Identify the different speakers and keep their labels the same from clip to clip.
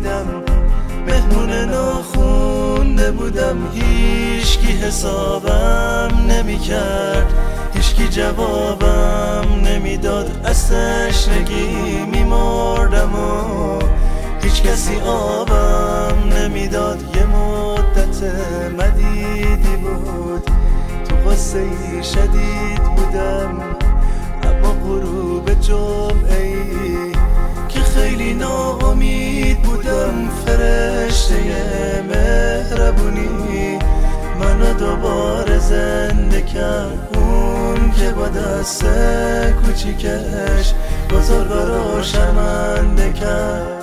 Speaker 1: بودم، مهمون ناخونده بودم، هیچکی حسابم نمی کرد، هیچکی جوابم نمیداد، از تشنگی میمردم و هیچ کسی آبم نمیداد. یه مدت مدیدی بود، تو غصه شدید بودم، اما غروب جمعه ای که خیلی ناامید بودم، فرشته مهربونی منو دوباره زنده کرد. اون که با دست کوچیکش بزرگا رو شرمنده کرد.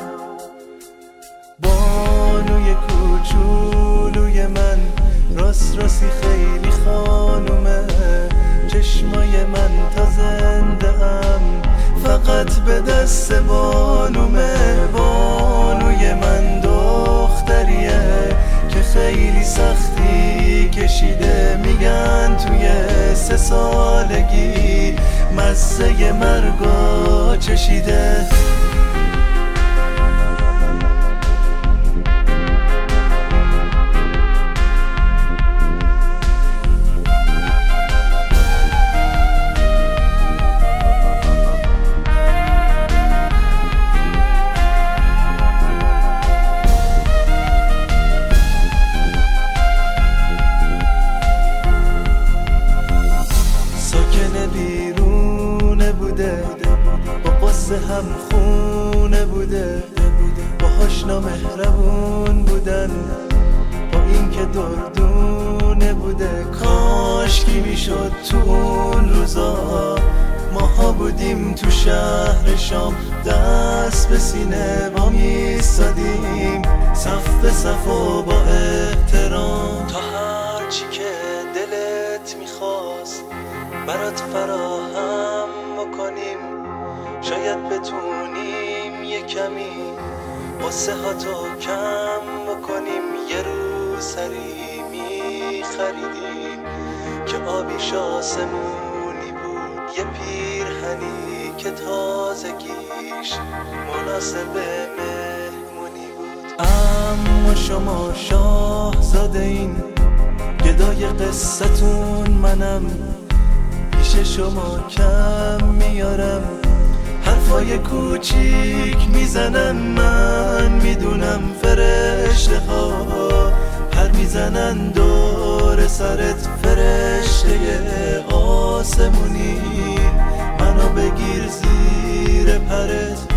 Speaker 1: بانوی کوچولوی من راستی خیلی خانومه، چشمای من تا زنده ام فقط به دست بانومه. بانوی من دختریه که خیلی سختی کشیده، میگن توی 3 سالگی مزه مرگو چشیده. بیرونه بوده، با قصه هم خونه بوده، باهاش نامهربون بودن، با این که دردونه بوده. کاش کی میشد تو اون روزا ماها بودیم تو شهر شام، دست به سینه با میستادیم، صف به صف و با احترام، تا هر چی که دلت میخواست برات فراهم بکنیم. شاید بتونیم یه کمی قصه ها تو کم بکنیم. یه روز سری میخریدیم که آبیش آسمونی بود، یه پیرهنی که تازگیش مناسب مهمونی بود. اما شما شاهزاده این گدای قصتون منم، پیش شما کم میارم، حرفای کوچیک میزنم. من میدونم فرشته ها پر میزنن دور سرت، فرشته آسمونی منو بگیر زیر پرت.